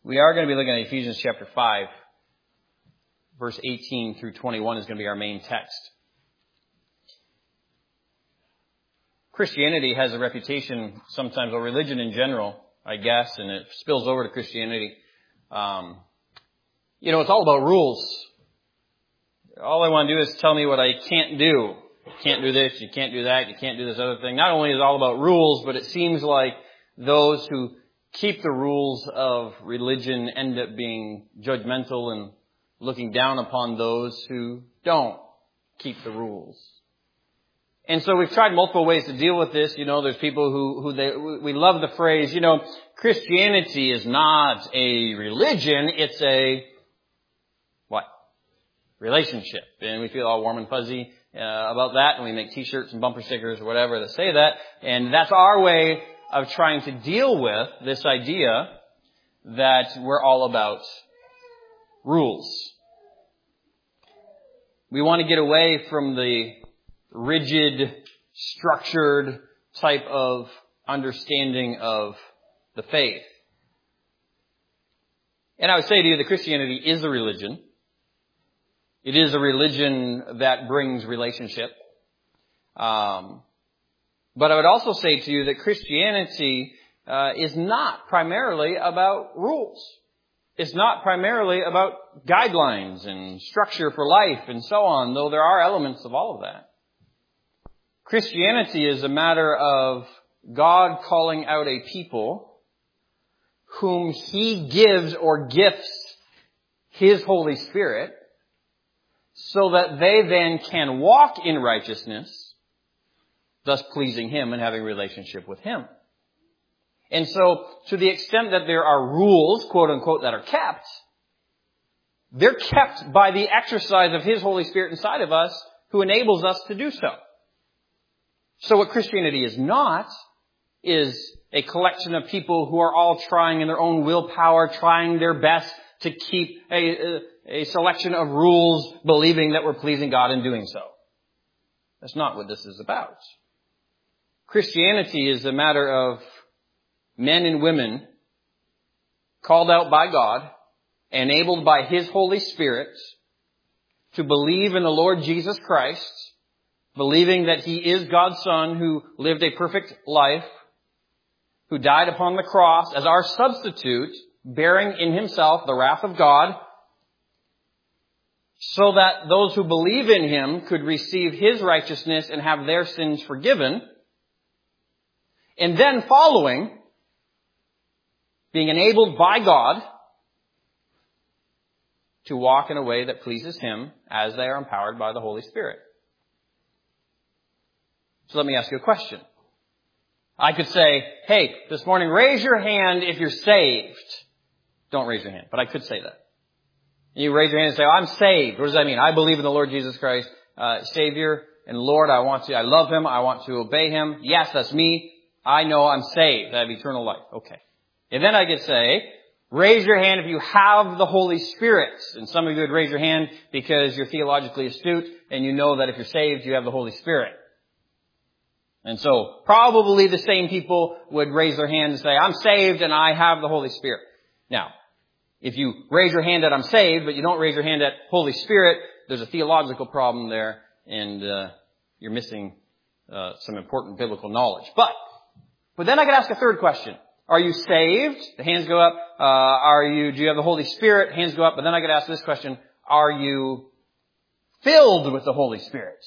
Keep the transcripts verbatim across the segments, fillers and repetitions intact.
We are going to be looking at Ephesians chapter five, verse eighteen through twenty-one is going to be our main text. Christianity has a reputation sometimes, or religion in general, I guess, and it spills over to Christianity. Um, you know, it's all about rules. All I want to do is tell me what I can't do. You can't do this, you can't do that, you can't do this other thing. Not only is it all about rules, but it seems like those who keep the rules of religion end up being judgmental and looking down upon those who don't keep the rules. And so we've tried multiple ways to deal with this. You know, there's people who, who they, we love the phrase, you know, Christianity is not a religion, it's a, what? Relationship. And we feel all warm and fuzzy uh, about that, and we make t-shirts and bumper stickers or whatever that say that. And that's our way of trying to deal with this idea that we're all about rules. We want to get away from the rigid, structured type of understanding of the faith. And I would say to you that Christianity is a religion. It is a religion that brings relationship. Um, but I would also say to you that Christianity uh, is not primarily about rules. It's not primarily about guidelines and structure for life and so on, though there are elements of all of that. Christianity is a matter of God calling out a people whom He gives or gifts His Holy Spirit so that they then can walk in righteousness, thus pleasing Him and having a relationship with Him. And so, to the extent that there are rules, quote unquote, that are kept, they're kept by the exercise of His Holy Spirit inside of us who enables us to do so. So what Christianity is not is a collection of people who are all trying in their own willpower, trying their best to keep a, a, a selection of rules, believing that we're pleasing God in doing so. That's not what this is about. Christianity is a matter of men and women called out by God, enabled by His Holy Spirit to believe in the Lord Jesus Christ, believing that He is God's Son who lived a perfect life, who died upon the cross as our substitute, bearing in Himself the wrath of God, so that those who believe in Him could receive His righteousness and have their sins forgiven. And then following, being enabled by God to walk in a way that pleases Him as they are empowered by the Holy Spirit. So let me ask you a question. I could say, hey, this morning, raise your hand if you're saved. Don't raise your hand, but I could say that. You raise your hand and say, oh, I'm saved. What does that mean? I believe in the Lord Jesus Christ, uh, Savior and Lord. I want to, I love Him. I want to obey Him. Yes, that's me. I know I'm saved. I have eternal life. Okay. And then I could say, raise your hand if you have the Holy Spirit. And some of you would raise your hand because you're theologically astute and you know that if you're saved, you have the Holy Spirit. And so probably the same people would raise their hand and say, I'm saved and I have the Holy Spirit. Now, if you raise your hand that I'm saved, but you don't raise your hand at Holy Spirit, there's a theological problem there and uh, you're missing uh, some important biblical knowledge. But, but then I could ask a third question. Are you saved? The hands go up. Uh, are you, do you have the Holy Spirit? Hands go up. But then I could ask this question. Are you filled with the Holy Spirit?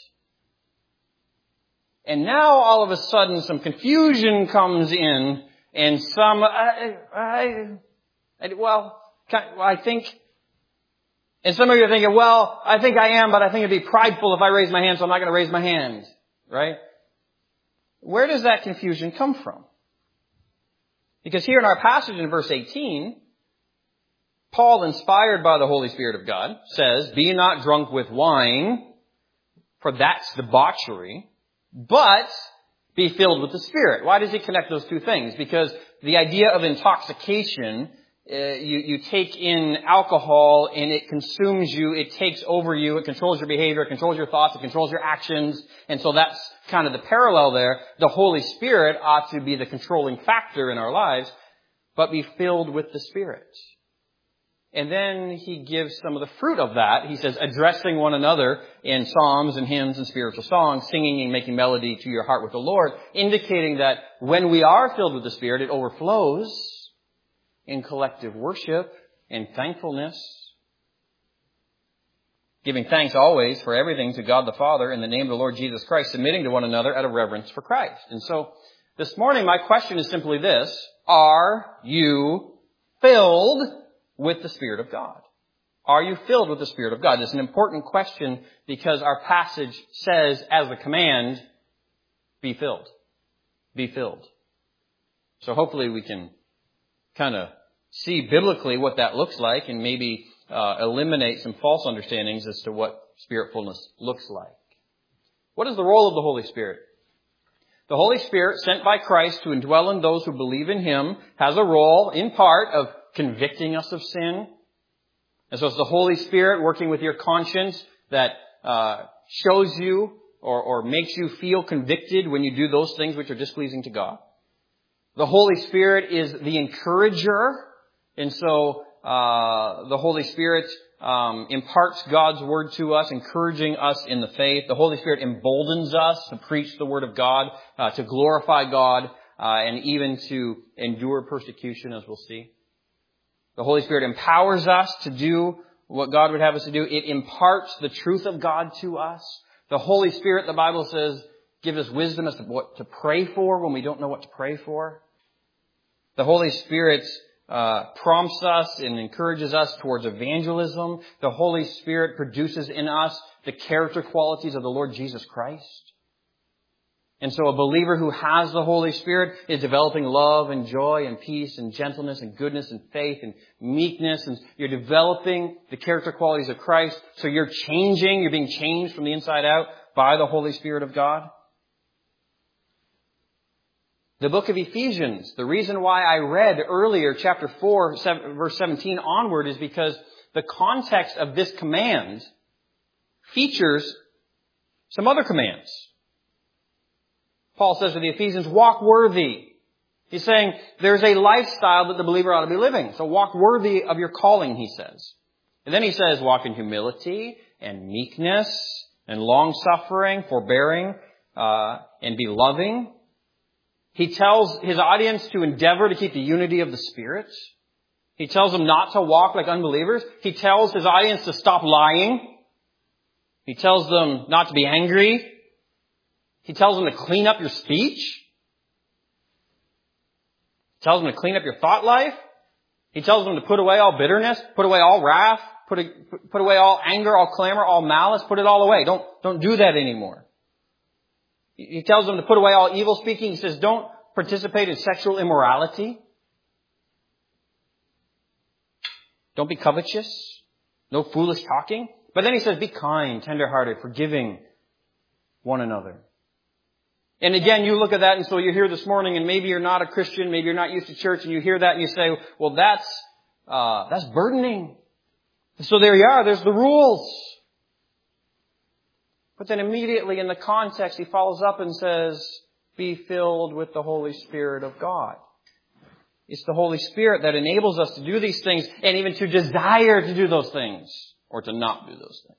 And now all of a sudden some confusion comes in and some, I, I, I well, I think, and some of you are thinking, well, I think I am, but I think it'd be prideful if I raise my hand, so I'm not going to raise my hand. Right? Where does that confusion come from? Because here in our passage in verse eighteen, Paul, inspired by the Holy Spirit of God, says, be not drunk with wine, for that's debauchery, but be filled with the Spirit. Why does he connect those two things? Because the idea of intoxication, uh, you, you take in alcohol and it consumes you, it takes over you, it controls your behavior, it controls your thoughts, it controls your actions, and so that's kind of the parallel there. The Holy Spirit ought to be the controlling factor in our lives, but be filled with the Spirit. And then he gives some of the fruit of that. He says, addressing one another in psalms and hymns and spiritual songs, singing and making melody to your heart with the Lord, indicating that when we are filled with the Spirit, it overflows in collective worship and thankfulness. Giving thanks always for everything to God the Father in the name of the Lord Jesus Christ, submitting to one another out of reverence for Christ. And so this morning, my question is simply this: are you filled with the Spirit of God? Are you filled with the Spirit of God? It's an important question because our passage says, as a command, be filled. Be filled. So hopefully we can kind of see biblically what that looks like and maybe uh, eliminate some false understandings as to what Spiritfulness looks like. What is the role of the Holy Spirit? The Holy Spirit, sent by Christ to indwell in those who believe in Him, has a role, in part, of convicting us of sin. And so it's the Holy Spirit working with your conscience that uh, shows you or, or makes you feel convicted when you do those things which are displeasing to God. The Holy Spirit is the encourager. And so uh, the Holy Spirit um, imparts God's word to us, encouraging us in the faith. The Holy Spirit emboldens us to preach the word of God, uh, to glorify God, uh, and even to endure persecution, as we'll see. The Holy Spirit empowers us to do what God would have us to do. It imparts the truth of God to us. The Holy Spirit, the Bible says, gives us wisdom as to what to pray for when we don't know what to pray for. The Holy Spirit uh, prompts us and encourages us towards evangelism. The Holy Spirit produces in us the character qualities of the Lord Jesus Christ. And so a believer who has the Holy Spirit is developing love and joy and peace and gentleness and goodness and faith and meekness. And you're developing the character qualities of Christ. So you're changing, you're being changed from the inside out by the Holy Spirit of God. The book of Ephesians, the reason why I read earlier chapter four, verse seventeen onward is because the context of this command features some other commands. Paul says to the Ephesians, walk worthy. He's saying there's a lifestyle that the believer ought to be living. So walk worthy of your calling, he says. And then he says, walk in humility and meekness and long-suffering, forbearing, uh, and be loving. He tells his audience to endeavor to keep the unity of the Spirit. He tells them not to walk like unbelievers. He tells his audience to stop lying. He tells them not to be angry. He tells them to clean up your speech. He tells them to clean up your thought life. He tells them to put away all bitterness, put away all wrath, put, a, put away all anger, all clamor, all malice, put it all away. Don't, don't do that anymore. He tells them to put away all evil speaking. He says, don't participate in sexual immorality. Don't be covetous. No foolish talking. But then he says, be kind, tenderhearted, forgiving one another. And again, you look at that, and so you're here this morning, and maybe you're not a Christian, maybe you're not used to church, and you hear that, and you say, well, that's uh that's burdening. So there you are, there's the rules. But then immediately in the context, he follows up and says, be filled with the Holy Spirit of God. It's the Holy Spirit that enables us to do these things, and even to desire to do those things, or to not do those things.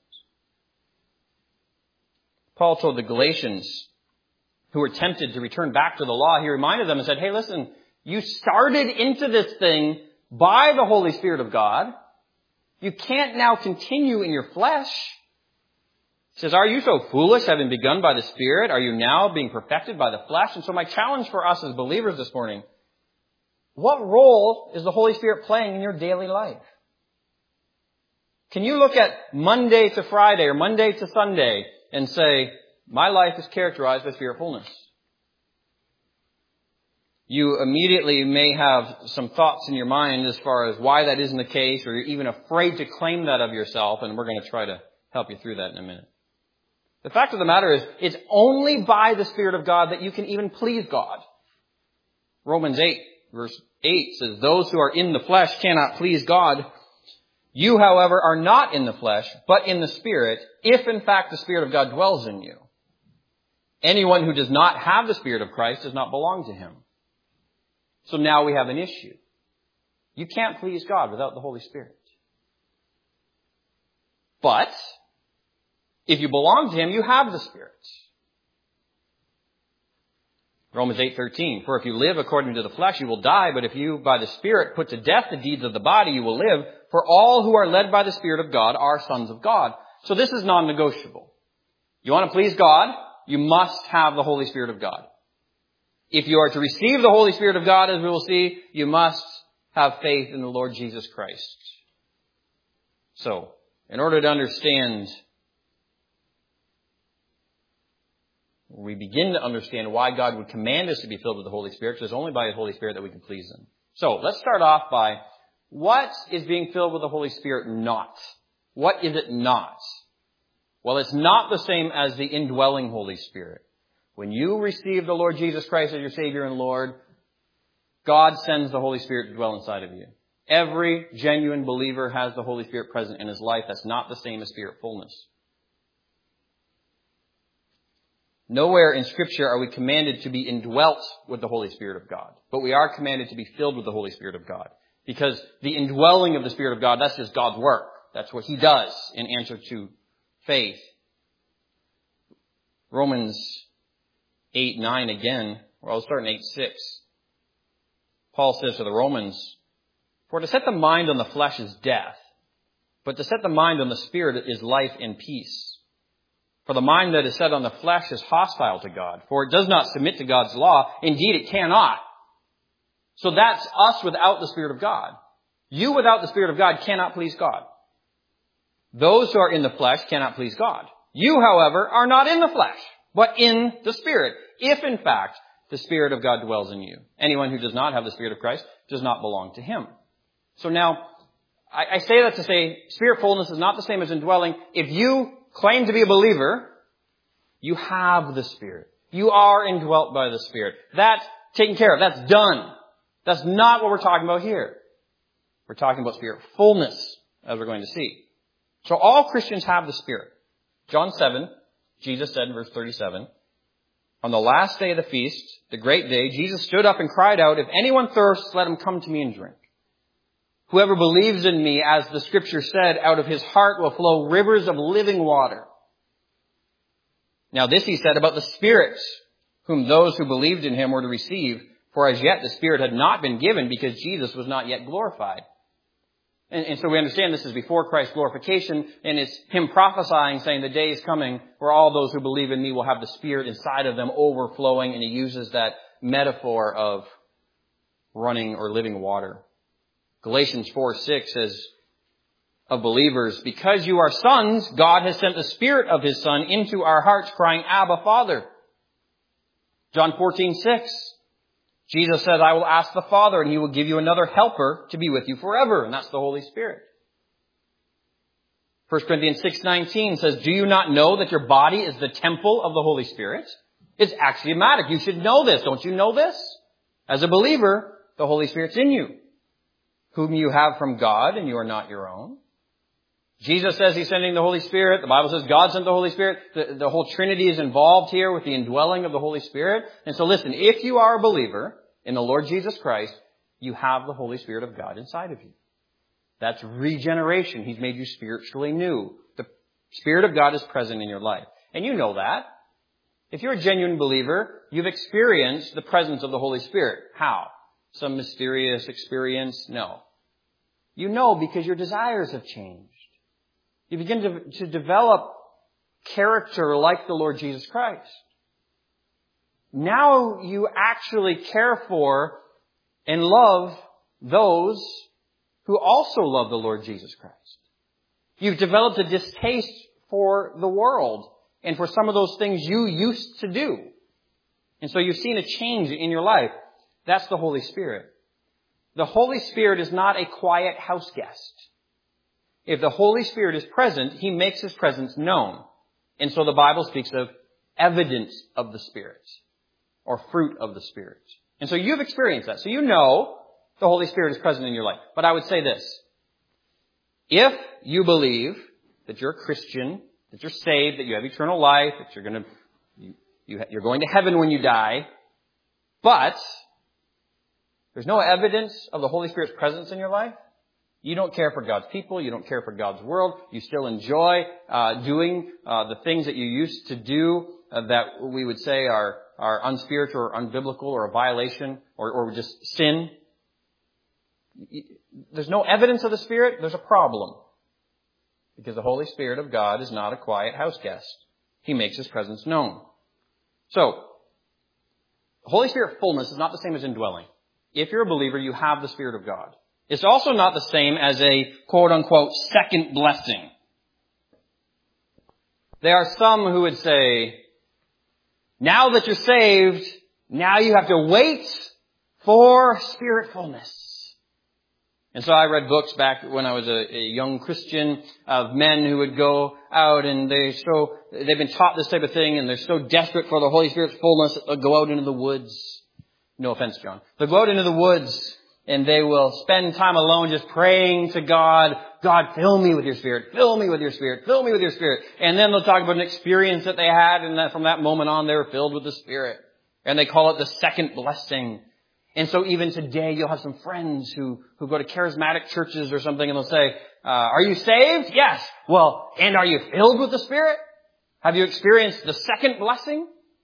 Paul told the Galatians, who were tempted to return back to the law, he reminded them and said, hey, listen, you started into this thing by the Holy Spirit of God. You can't now continue in your flesh. He says, are you so foolish, having begun by the Spirit? Are you now being perfected by the flesh? And so my challenge for us as believers this morning, what role is the Holy Spirit playing in your daily life? Can you look at Monday to Friday or Monday to Sunday and say, my life is characterized by Spiritfulness? You immediately may have some thoughts in your mind as far as why that isn't the case, or you're even afraid to claim that of yourself, and we're going to try to help you through that in a minute. The fact of the matter is, it's only by the Spirit of God that you can even please God. Romans eight, verse eight says, those who are in the flesh cannot please God. You, however, are not in the flesh, but in the Spirit, if in fact the Spirit of God dwells in you. Anyone who does not have the Spirit of Christ does not belong to Him. So now we have an issue. You can't please God without the Holy Spirit. But if you belong to him, you have the Spirit. Romans eight thirteen, for if you live according to the flesh, you will die, but if you by the Spirit put to death the deeds of the body, you will live. For all who are led by the Spirit of God are sons of God. So this is non-negotiable. You want to please God, you must have the Holy Spirit of God. If you are to receive the Holy Spirit of God, as we will see, you must have faith in the Lord Jesus Christ. So, in order to understand, we begin to understand why God would command us to be filled with the Holy Spirit, because it's only by His Holy Spirit that we can please Him. So, let's start off by, what is being filled with the Holy Spirit not? What is it not? Well, it's not the same as the indwelling Holy Spirit. When you receive the Lord Jesus Christ as your Savior and Lord, God sends the Holy Spirit to dwell inside of you. Every genuine believer has the Holy Spirit present in his life. That's not the same as Spirit fullness. Nowhere in Scripture are we commanded to be indwelt with the Holy Spirit of God. But we are commanded to be filled with the Holy Spirit of God. Because the indwelling of the Spirit of God, that's just God's work. That's what He does in answer to faith. Romans eight nine again. Well, I'll start in eight six. Paul says to the Romans, for to set the mind on the flesh is death, but to set the mind on the Spirit is life and peace. For the mind that is set on the flesh is hostile to God, for it does not submit to God's law. Indeed, it cannot. So that's us without the Spirit of God. You without the Spirit of God cannot please God. Those who are in the flesh cannot please God. You, however, are not in the flesh, but in the Spirit, if in fact the Spirit of God dwells in you. Anyone who does not have the Spirit of Christ does not belong to Him. So now, I, I say that to say, Spirit fullness is not the same as indwelling. If you claim to be a believer, you have the Spirit. You are indwelt by the Spirit. That's taken care of. That's done. That's not what we're talking about here. We're talking about Spirit fullness, as we're going to see. So all Christians have the Spirit. John seven, Jesus said in verse thirty-seven, on the last day of the feast, the great day, Jesus stood up and cried out, if anyone thirsts, let him come to me and drink. Whoever believes in me, as the Scripture said, out of his heart will flow rivers of living water. Now this he said about the Spirit, whom those who believed in him were to receive, for as yet the Spirit had not been given because Jesus was not yet glorified. And, and so we understand this is before Christ's glorification, and it's Him prophesying, saying the day is coming where all those who believe in me will have the Spirit inside of them overflowing, and He uses that metaphor of running or living water. Galatians four six says of believers, because you are sons, God has sent the Spirit of His Son into our hearts, crying, Abba, Father. John fourteen six. Jesus said, I will ask the Father, and He will give you another helper to be with you forever. And that's the Holy Spirit. First Corinthians six nineteen says, do you not know that your body is the temple of the Holy Spirit? It's axiomatic. You should know this. Don't you know this? As a believer, the Holy Spirit's in you, whom you have from God, and you are not your own. Jesus says He's sending the Holy Spirit. The Bible says God sent the Holy Spirit. The, the whole Trinity is involved here with the indwelling of the Holy Spirit. And so listen, if you are a believer in the Lord Jesus Christ, you have the Holy Spirit of God inside of you. That's regeneration. He's made you spiritually new. The Spirit of God is present in your life. And you know that. If you're a genuine believer, you've experienced the presence of the Holy Spirit. How? Some mysterious experience? No. You know because your desires have changed. You begin to, to develop character like the Lord Jesus Christ. Now you actually care for and love those who also love the Lord Jesus Christ. You've developed a distaste for the world and for some of those things you used to do. And so you've seen a change in your life. That's the Holy Spirit. The Holy Spirit is not a quiet house guest. If the Holy Spirit is present, He makes His presence known. And so the Bible speaks of evidence of the Spirit, or fruit of the Spirit. And so you've experienced that. So you know the Holy Spirit is present in your life. But I would say this. If you believe that you're a Christian, that you're saved, that you have eternal life, that you're going to, you, you, you're going to heaven when you die, but there's no evidence of the Holy Spirit's presence in your life, You don't care for God's people. You don't care for God's world. You still enjoy uh, doing uh, the things that you used to do uh, that we would say are, are unspiritual or unbiblical or a violation or, or just sin. There's no evidence of the Spirit. There's a problem. Because the Holy Spirit of God is not a quiet house guest. He makes His presence known. So, Holy Spirit fullness is not the same as indwelling. If you're a believer, you have the Spirit of God. It's also not the same as a quote-unquote second blessing. There are some who would say, now that you're saved, now you have to wait for Spirit fullness. And so I read books back when I was a, a young Christian of men who would go out and they so they've been taught this type of thing and they're so desperate for the Holy Spirit's fullness that they'll go out into the woods. No offense, John. They'll go out into the woods and they will spend time alone just praying to God, God, fill me with your Spirit, fill me with your Spirit, fill me with your Spirit. And then they'll talk about an experience that they had and that from that moment on they were filled with the Spirit. And they call it the second blessing. And so even today, you'll have some friends who, who go to charismatic churches or something, and they'll say, uh, are you saved? Yes. Well, and are you filled with the Spirit? Have you experienced the second blessing?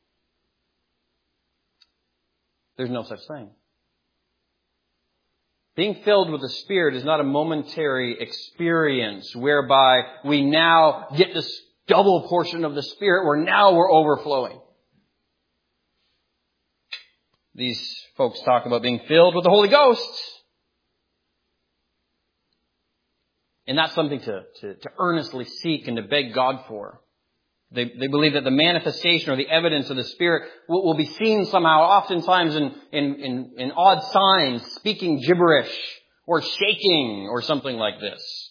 There's no such thing. Being filled with the Spirit is not a momentary experience whereby we now get this double portion of the Spirit where now we're overflowing. These folks talk about being filled with the Holy Ghost. And that's something to, to, to earnestly seek and to beg God for. They, they believe that the manifestation or the evidence of the Spirit will, will be seen somehow, oftentimes in, in, in, in odd signs, speaking gibberish or shaking or something like this.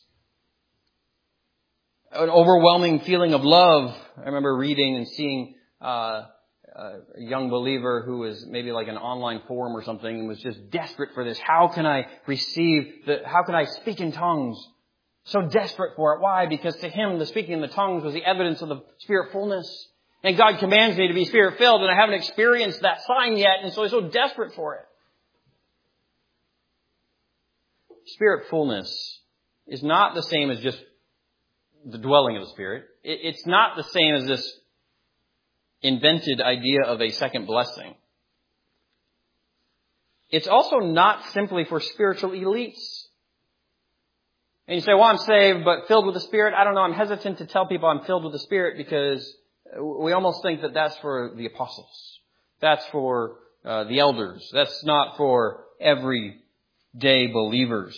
An overwhelming feeling of love. I remember reading and seeing uh, a young believer who was maybe like an online forum or something and was just desperate for this. How can I receive the, how can I speak in tongues? So desperate for it. Why? Because to him, the speaking in the tongues was the evidence of the Spirit fullness. And God commands me to be Spirit filled, and I haven't experienced that sign yet, and so he's so desperate for it. Spirit fullness is not the same as just the dwelling of the Spirit. It's not the same as this invented idea of a second blessing. It's also not simply for spiritual elites. And you say, well, I'm saved, but filled with the Spirit. I don't know. I'm hesitant to tell people I'm filled with the Spirit because we almost think that that's for the apostles. That's for uh, the elders. That's not for everyday believers.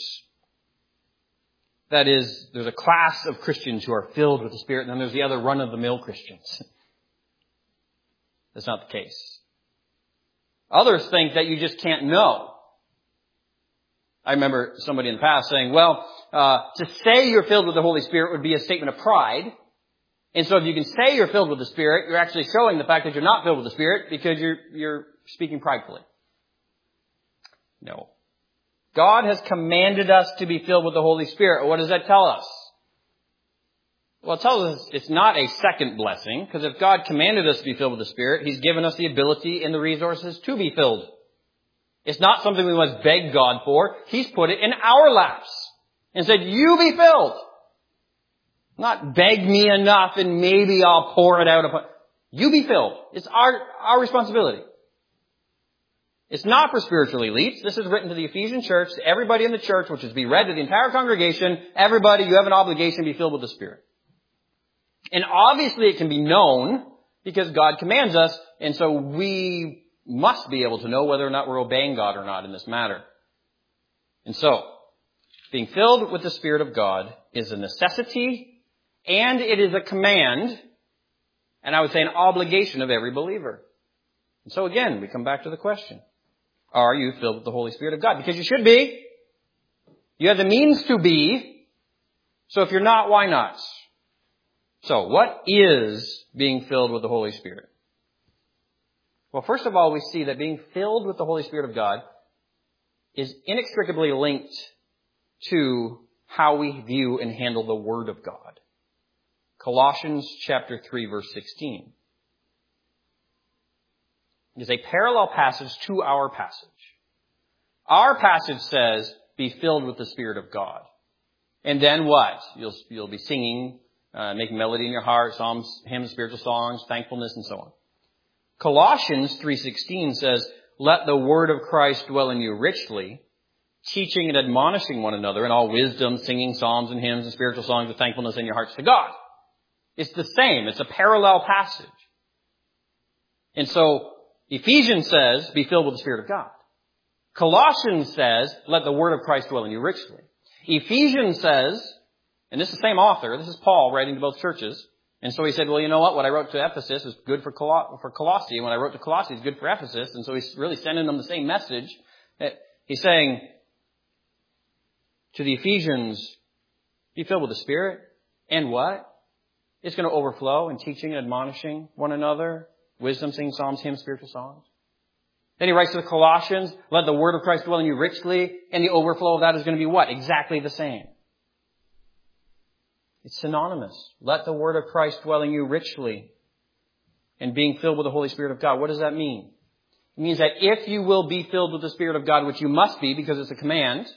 That is, there's a class of Christians who are filled with the Spirit, and then there's the other run-of-the-mill Christians. That's not the case. Others think that you just can't know. I remember somebody in the past saying, well, uh, to say you're filled with the Holy Spirit would be a statement of pride. And so if you can say you're filled with the Spirit, you're actually showing the fact that you're not filled with the Spirit because you're, you're speaking pridefully. No. God has commanded us to be filled with the Holy Spirit. What does that tell us? Well, it tells us it's not a second blessing, because if God commanded us to be filled with the Spirit, He's given us the ability and the resources to be filled. It's not something we must beg God for. He's put it in our laps and said, you be filled. Not beg me enough and maybe I'll pour it out upon. You be filled. It's our, our responsibility. It's not for spiritual elites. This is written to the Ephesian church, to everybody in the church, which is to be read to the entire congregation. Everybody, you have an obligation to be filled with the Spirit. And obviously it can be known because God commands us, and so we must be able to know whether or not we're obeying God or not in this matter. And so, being filled with the Spirit of God is a necessity, and it is a command, and I would say an obligation of every believer. And so again, we come back to the question. Are you filled with the Holy Spirit of God? Because you should be. You have the means to be. So if you're not, why not? So, what is being filled with the Holy Spirit? Well, first of all, we see that being filled with the Holy Spirit of God is inextricably linked to how we view and handle the Word of God. Colossians chapter three, verse sixteen. Is a parallel passage to our passage. Our passage says, be filled with the Spirit of God. And then what? You'll, you'll be singing, uh, making melody in your heart, psalms, hymns, spiritual songs, thankfulness, and so on. Colossians three sixteen says, let the word of Christ dwell in you richly, teaching and admonishing one another in all wisdom, singing psalms and hymns and spiritual songs with thankfulness in your hearts to God. It's the same. It's a parallel passage. And so Ephesians says, be filled with the Spirit of God. Colossians says, let the word of Christ dwell in you richly. Ephesians says, and this is the same author, this is Paul writing to both churches. And so he said, well, you know what? What I wrote to Ephesus is good for, Col- for Colossae. And what I wrote to Colossae is good for Ephesus. And so he's really sending them the same message. He's saying to the Ephesians, be filled with the Spirit. And what? It's going to overflow in teaching and admonishing one another. Wisdom, singing psalms, hymns, spiritual songs. Then he writes to the Colossians, let the word of Christ dwell in you richly. And the overflow of that is going to be what? Exactly the same. It's synonymous. Let the word of Christ dwell in you richly. And being filled with the Holy Spirit of God. What does that mean? It means that if you will be filled with the Spirit of God, which you must be because it's a command,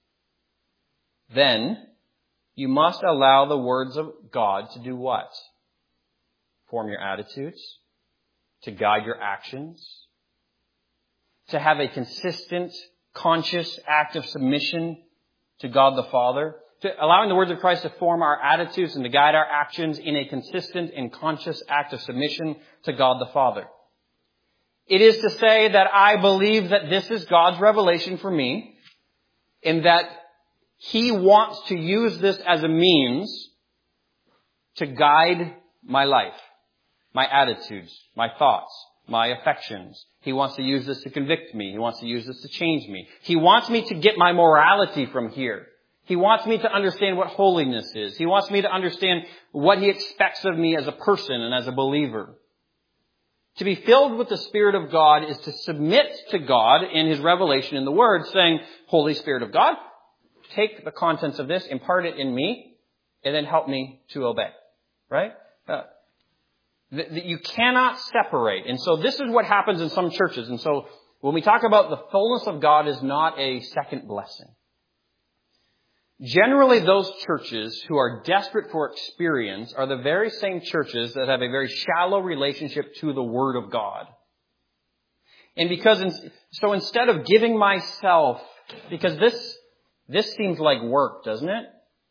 then you must allow the words of God to do what? Form your attitudes, to guide your actions, to have a consistent, conscious act of submission to God the Father. To allowing the words of Christ to form our attitudes and to guide our actions in a consistent and conscious act of submission to God the Father. It is to say that I believe that this is God's revelation for me and that He wants to use this as a means to guide my life, my attitudes, my thoughts, my affections. He wants to use this to convict me. He wants to use this to change me. He wants me to get my morality from here. He wants me to understand what holiness is. He wants me to understand what He expects of me as a person and as a believer. To be filled with the Spirit of God is to submit to God in His revelation in the Word, saying, Holy Spirit of God, take the contents of this, impart it in me, and then help me to obey. Right? Uh, th- th- you cannot separate. And so this is what happens in some churches. And so when we talk about the fullness of God is not a second blessing. Generally, those churches who are desperate for experience are the very same churches that have a very shallow relationship to the Word of God. And because, in, so instead of giving myself, because this, this seems like work, doesn't it?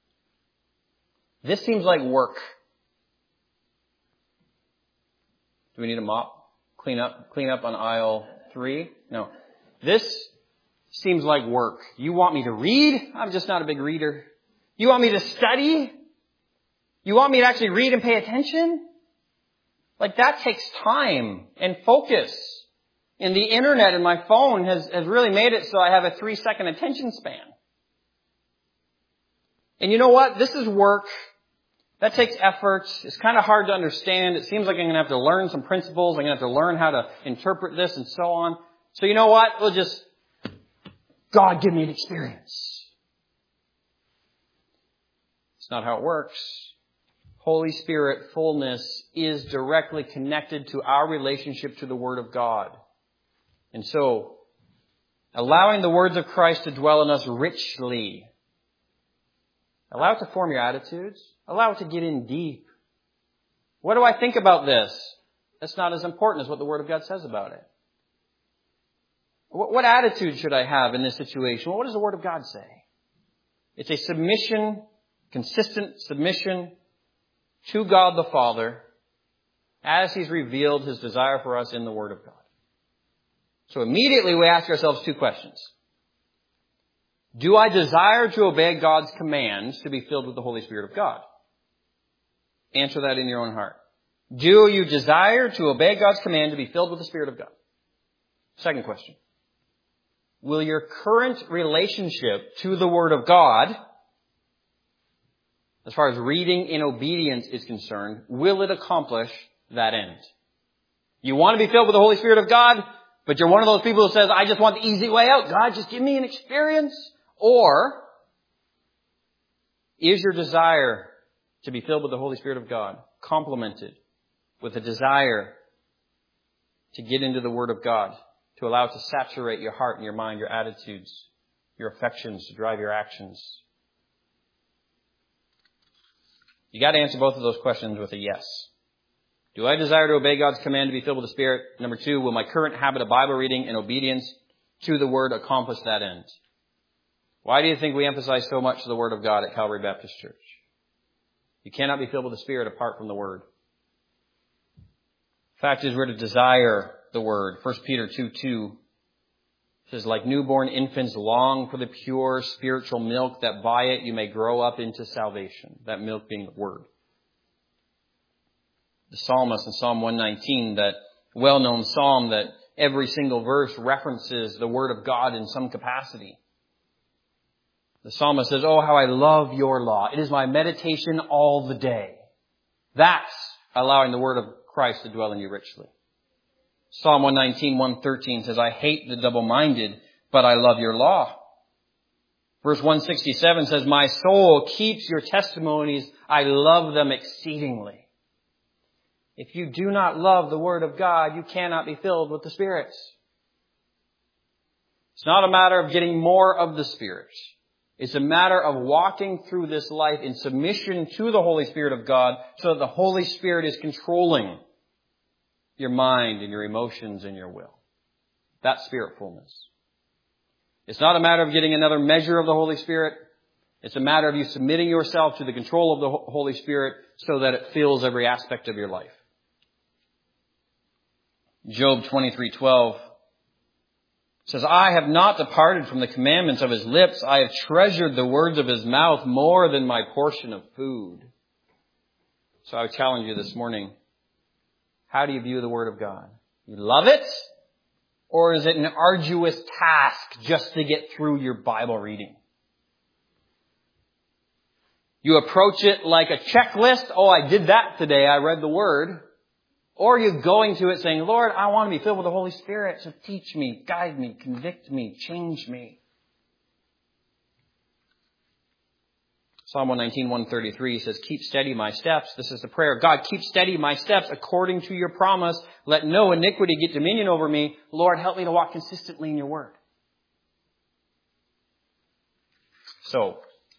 This seems like work. Do we need a mop? Clean up, clean up on aisle three? No. This seems like work. You want me to read? I'm just not a big reader. You want me to study? You want me to actually read and pay attention? Like that takes time and focus. And the internet and my phone has, has really made it so I have a three second attention span. And you know what? This is work. That takes effort. It's kind of hard to understand. It seems like I'm going to have to learn some principles. I'm going to have to learn how to interpret this and so on. So you know what? We'll just God, give me an experience. It's not how it works. Holy Spirit fullness is directly connected to our relationship to the Word of God. And so, allowing the words of Christ to dwell in us richly. Allow it to form your attitudes. Allow it to get in deep. What do I think about this? That's not as important as what the Word of God says about it. What attitude should I have in this situation? Well, what does the Word of God say? It's a submission, consistent submission to God the Father as He's revealed His desire for us in the Word of God. So immediately we ask ourselves two questions. Do I desire to obey God's commands to be filled with the Holy Spirit of God? Answer that in your own heart. Do you desire to obey God's command to be filled with the Spirit of God? Second question. Will your current relationship to the Word of God, as far as reading in obedience is concerned, will it accomplish that end? You want to be filled with the Holy Spirit of God, but you're one of those people who says, I just want the easy way out. God, just give me an experience. Or is your desire to be filled with the Holy Spirit of God complemented with a desire to get into the Word of God, to allow it to saturate your heart and your mind, your attitudes, your affections, to drive your actions? You got to answer both of those questions with a yes. Do I desire to obey God's command to be filled with the Spirit? Number two, will my current habit of Bible reading and obedience to the Word accomplish that end? Why do you think we emphasize so much the Word of God at Calvary Baptist Church? You cannot be filled with the Spirit apart from the Word. Fact is, we're to desire the Word. First Peter two two says, like newborn infants, long for the pure spiritual milk, that by it you may grow up into salvation. That milk being the Word. The psalmist in Psalm one nineteen, that well-known psalm that every single verse references the Word of God in some capacity. The psalmist says, oh, how I love your law. It is my meditation all the day. That's allowing the Word of Christ to dwell in you richly. Psalm one nineteen, one thirteen says, I hate the double-minded, but I love your law. Verse one sixty-seven says, my soul keeps your testimonies. I love them exceedingly. If you do not love the Word of God, you cannot be filled with the Spirit. It's not a matter of getting more of the Spirit. It's a matter of walking through this life in submission to the Holy Spirit of God so that the Holy Spirit is controlling your mind and your emotions and your will. That's Spirit fullness. It's not a matter of getting another measure of the Holy Spirit. It's a matter of you submitting yourself to the control of the Holy Spirit so that it fills every aspect of your life. Job twenty-three twelve says, I have not departed from the commandments of his lips. I have treasured the words of his mouth more than my portion of food. So I would challenge you this morning. How do you view the Word of God? You love it? Or is it an arduous task just to get through your Bible reading? You approach it like a checklist. Oh, I did that today. I read the Word. Or you're going to it saying, Lord, I want to be filled with the Holy Spirit. So teach me, guide me, convict me, change me. Psalm one nineteen, one thirty-three says, keep steady my steps. This is the prayer. God, keep steady my steps according to your promise. Let no iniquity get dominion over me. Lord, help me to walk consistently in your word. So,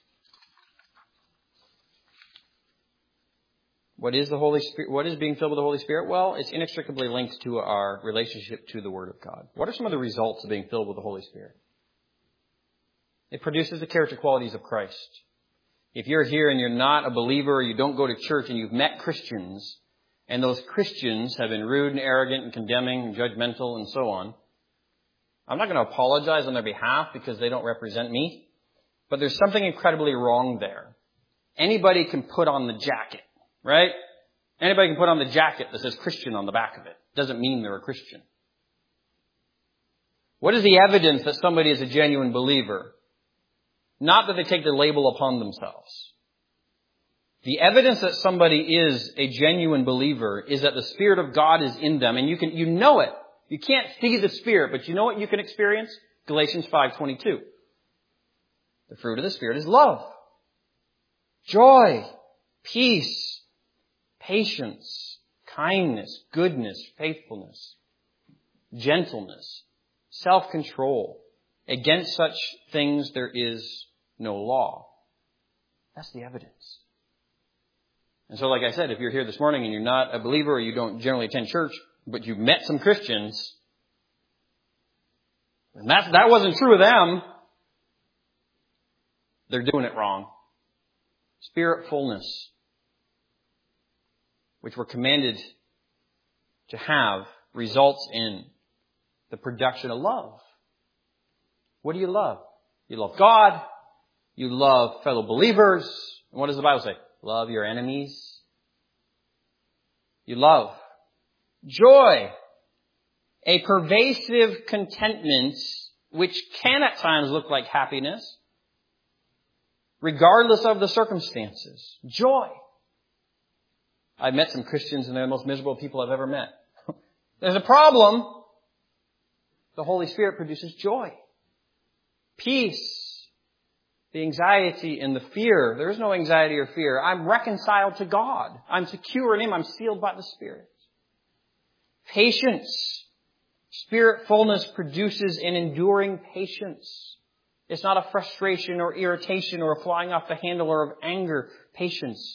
what is the Holy Spirit? What is being filled with the Holy Spirit? Well, it's inextricably linked to our relationship to the Word of God. What are some of the results of being filled with the Holy Spirit? It produces the character qualities of Christ. If you're here and you're not a believer, or you don't go to church, and you've met Christians, and those Christians have been rude and arrogant and condemning and judgmental and so on, I'm not going to apologize on their behalf because they don't represent me, but there's something incredibly wrong there. Anybody can put on the jacket, right? Anybody can put on the jacket that says Christian on the back of it. Doesn't mean they're a Christian. What is the evidence that somebody is a genuine believer? Not that they take the label upon themselves. The evidence that somebody is a genuine believer is that the Spirit of God is in them, and you can, you know it. You can't see the Spirit, but you know what you can experience? Galatians five twenty-two. The fruit of the Spirit is love, joy, peace, patience, kindness, goodness, faithfulness, gentleness, self-control. Against such things there is no law. That's the evidence. And so, like I said, if you're here this morning and you're not a believer or you don't generally attend church, but you've met some Christians, and that, that wasn't true of them, they're doing it wrong. Spirit fullness, which we're commanded to have, results in the production of love. What do you love? You love God. You love fellow believers. And what does the Bible say? Love your enemies. You love joy, a pervasive contentment which can at times look like happiness, regardless of the circumstances. Joy. I've met some Christians and they're the most miserable people I've ever met. There's a problem. The Holy Spirit produces joy. Peace, the anxiety and the fear. There is no anxiety or fear. I'm reconciled to God. I'm secure in Him. I'm sealed by the Spirit. Patience. Spirit fullness produces an enduring patience. It's not a frustration or irritation or a flying off the handle or of anger. Patience.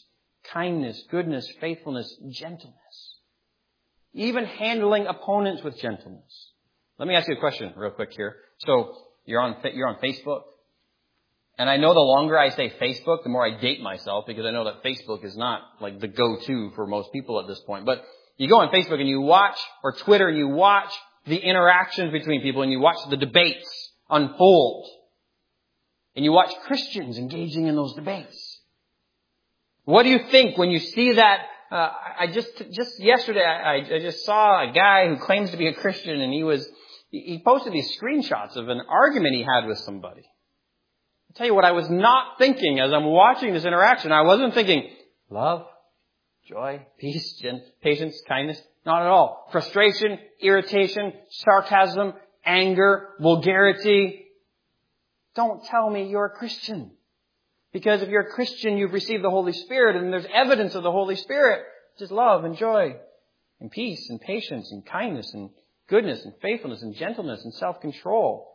kindness, goodness, faithfulness, gentleness. Even handling opponents with gentleness. Let me ask you a question real quick here. So you're on you're on Facebook. And I know the longer I say Facebook, the more I date myself, because I know that Facebook is not like the go-to for most people at this point. But you go on Facebook and you watch, or Twitter, and you watch the interactions between people, and you watch the debates unfold. And you watch Christians engaging in those debates. What do you think when you see that? Uh, I just, just yesterday, I, I just saw a guy who claims to be a Christian, and he was, he posted these screenshots of an argument he had with somebody. I'll tell you what I was not thinking as I'm watching this interaction. I wasn't thinking love, joy, peace, patience, kindness. Not at all. Frustration, irritation, sarcasm, anger, vulgarity. Don't tell me you're a Christian. Because if you're a Christian, you've received the Holy Spirit, and there's evidence of the Holy Spirit. Just love and joy and peace and patience and kindness and goodness and faithfulness and gentleness and self-control.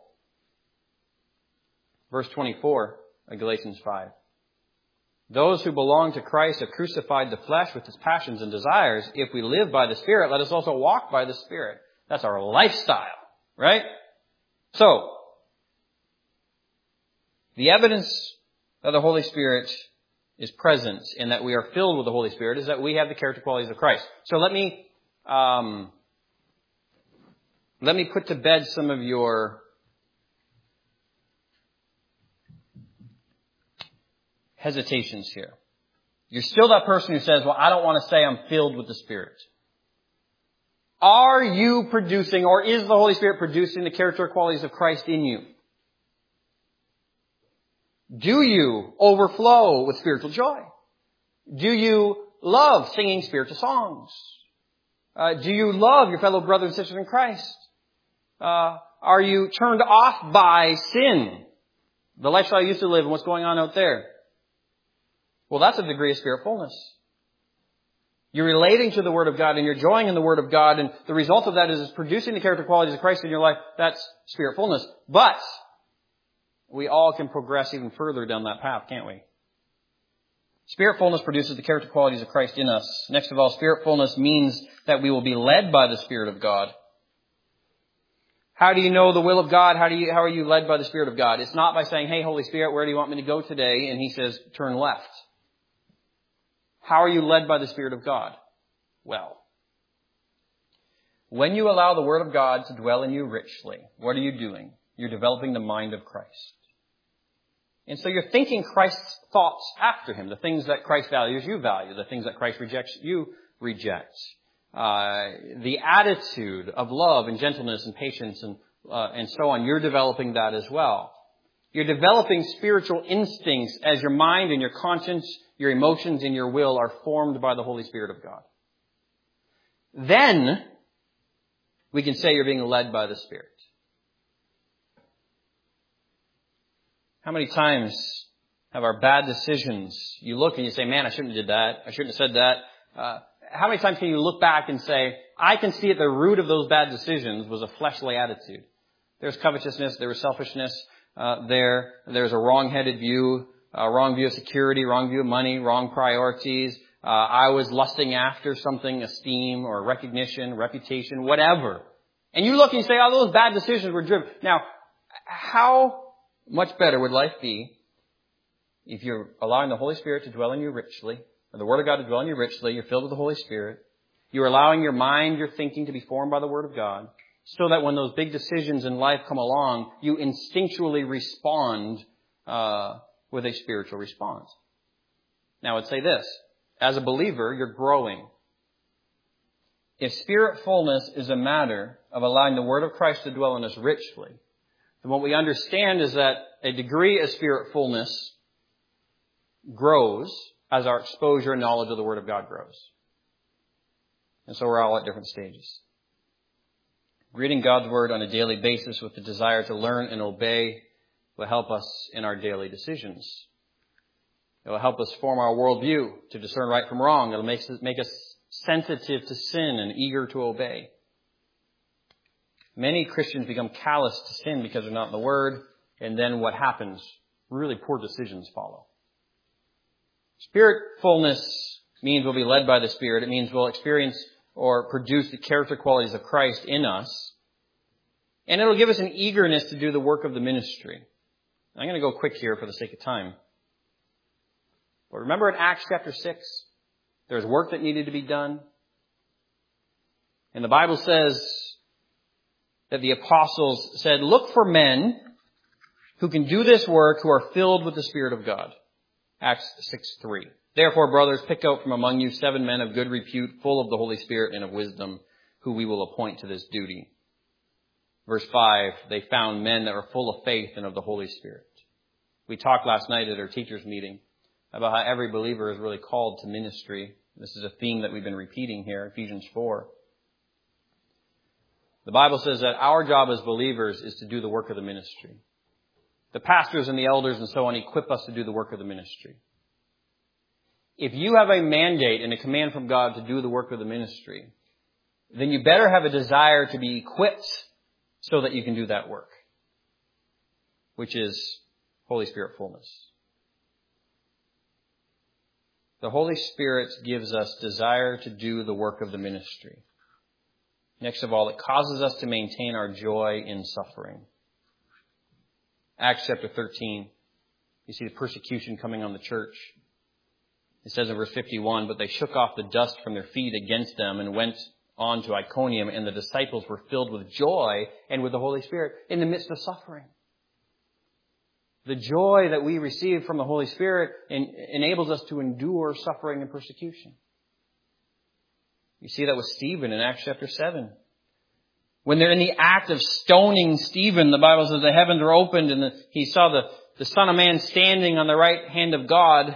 Verse twenty-four of Galatians five. Those who belong to Christ have crucified the flesh with its passions and desires. If we live by the Spirit, let us also walk by the Spirit. That's our lifestyle, right? So, the evidence of the Holy Spirit is present in that we are filled with the Holy Spirit is that we have the character qualities of Christ. So let me, um, let me put to bed some of your hesitations here. You're still that person who says, well, I don't want to say I'm filled with the Spirit. Are you producing, or is the Holy Spirit producing the character qualities of Christ in you? Do you overflow with spiritual joy? Do you love singing spiritual songs? Uh, do you love your fellow brothers and sisters in Christ? Uh, are you turned off by sin? The lifestyle you used to live and what's going on out there? Well, that's a degree of spirit fullness. You're relating to the Word of God and you're joying in the Word of God, and the result of that is, is producing the character qualities of Christ in your life. That's spirit fullness. But we all can progress even further down that path, can't we? Spirit fullness produces the character qualities of Christ in us. Next of all, spirit fullness means that we will be led by the Spirit of God. How do you know the will of God? How do you, how are you led by the Spirit of God? It's not by saying, hey, Holy Spirit, where do you want me to go today? And He says, turn left. How are you led by the Spirit of God? Well, when you allow the Word of God to dwell in you richly, what are you doing? You're developing the mind of Christ. And so you're thinking Christ's thoughts after Him. The things that Christ values, you value. The things that Christ rejects, you reject. Uh, the attitude of love and gentleness and patience and, uh, and so on, you're developing that as well. You're developing spiritual instincts as your mind and your conscience, your emotions and your will are formed by the Holy Spirit of God. Then we can say you're being led by the Spirit. How many times have our bad decisions, you look and you say, man, I shouldn't have did that. I shouldn't have said that. Uh, how many times can you look back and say, I can see at the root of those bad decisions was a fleshly attitude. There's covetousness, there was selfishness, uh, there, there's a wrong-headed view, a wrong view of security, wrong view of money, wrong priorities. Uh, I was lusting after something, esteem or recognition, reputation, whatever. And you look and you say, oh, those bad decisions were driven. Now, how much better would life be if you're allowing the Holy Spirit to dwell in you richly, or the Word of God to dwell in you richly, you're filled with the Holy Spirit, you're allowing your mind, your thinking to be formed by the Word of God, so that when those big decisions in life come along, you instinctually respond uh, with a spiritual response. Now, I'd say this. As a believer, you're growing. If spirit fullness is a matter of allowing the Word of Christ to dwell in us richly, then what we understand is that a degree of spirit fullness grows as our exposure and knowledge of the Word of God grows. And so we're all at different stages. Reading God's Word on a daily basis with the desire to learn and obey will help us in our daily decisions. It will help us form our worldview to discern right from wrong. It will make us, make us sensitive to sin and eager to obey. Many Christians become callous to sin because they're not in the Word, and then what happens? Really poor decisions follow. Spirit fullness means we'll be led by the Spirit. It means we'll experience or produce the character qualities of Christ in us. And it'll give us an eagerness to do the work of the ministry. I'm going to go quick here for the sake of time. But remember in Acts chapter six, there's work that needed to be done. And the Bible says that the apostles said, look for men who can do this work, who are filled with the Spirit of God. Acts six three. Therefore, brothers, pick out from among you seven men of good repute, full of the Holy Spirit and of wisdom, who we will appoint to this duty. Verse five, they found men that were full of faith and of the Holy Spirit. We talked last night at our teachers' meeting about how every believer is really called to ministry. This is a theme that we've been repeating here, Ephesians four. The Bible says that our job as believers is to do the work of the ministry. The pastors and the elders and so on equip us to do the work of the ministry. If you have a mandate and a command from God to do the work of the ministry, then you better have a desire to be equipped so that you can do that work, which is Holy Spirit fullness. The Holy Spirit gives us desire to do the work of the ministry. Next of all, it causes us to maintain our joy in suffering. Acts chapter thirteen, you see the persecution coming on the church. It says in verse fifty-one, but they shook off the dust from their feet against them and went on to Iconium, and the disciples were filled with joy and with the Holy Spirit in the midst of suffering. The joy that we receive from the Holy Spirit en- enables us to endure suffering and persecution. You see that with Stephen in Acts chapter seven. When they're in the act of stoning Stephen, the Bible says the heavens were opened and the, he saw the, the Son of Man standing on the right hand of God.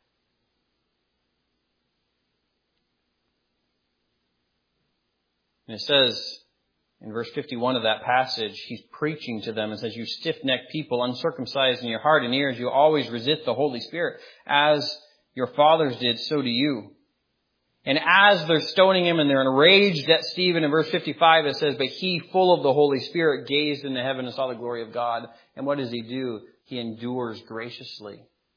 And it says in verse fifty-one of that passage, he's preaching to them and says, you stiff-necked people, uncircumcised in your heart and ears, you always resist the Holy Spirit. As your fathers did, so do you. And as they're stoning him and they're enraged at Stephen, in verse fifty-five it says, but he, full of the Holy Spirit, gazed into heaven and saw the glory of God. And what does he do? He endures graciously.